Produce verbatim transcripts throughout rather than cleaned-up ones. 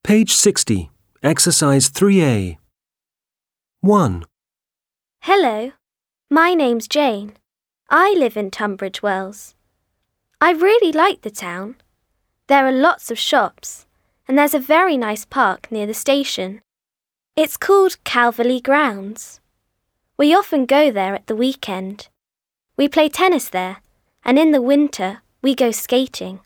Page sixty, Exercise three A. one. Hello, my name's Jane. I live in Tunbridge Wells. I really like the town. There are lots of shops, and there's a very nice park near the station. It's called Calverley Grounds. We often go there at the weekend. We play tennis there, and in the winter we go skating.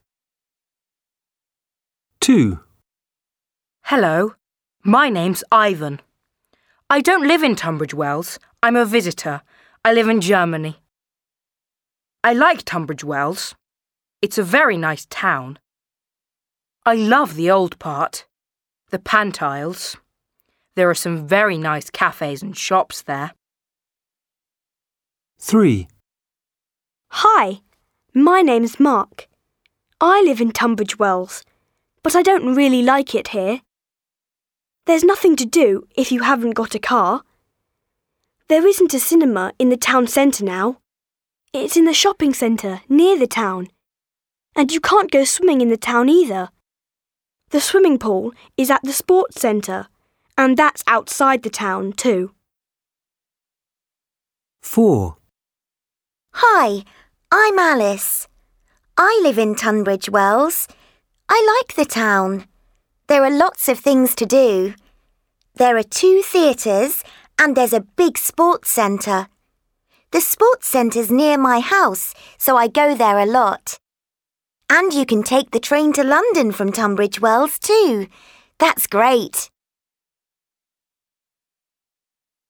two. Hello, my name's Ivan. I don't live in Tunbridge Wells. I'm a visitor. I live in Germany. I like Tunbridge Wells. It's a very nice town. I love the old part, the Pantiles. There are some very nice cafes and shops there. three. Hi, my name's Mark. I live in Tunbridge Wells, but I don't really like it here. There's nothing to do if you haven't got a car. There isn't a cinema in the town centre now. It's in the shopping centre near the town. And you can't go swimming in the town either. The swimming pool is at the sports centre, and that's outside the town too. four. Hi, I'm Alice. I live in Tunbridge Wells. I like the town. There are lots of things to do. There are two theatres and there's a big sports centre. The sports centre's near my house, so I go there a lot. And you can take the train to London from Tunbridge Wells too. That's great.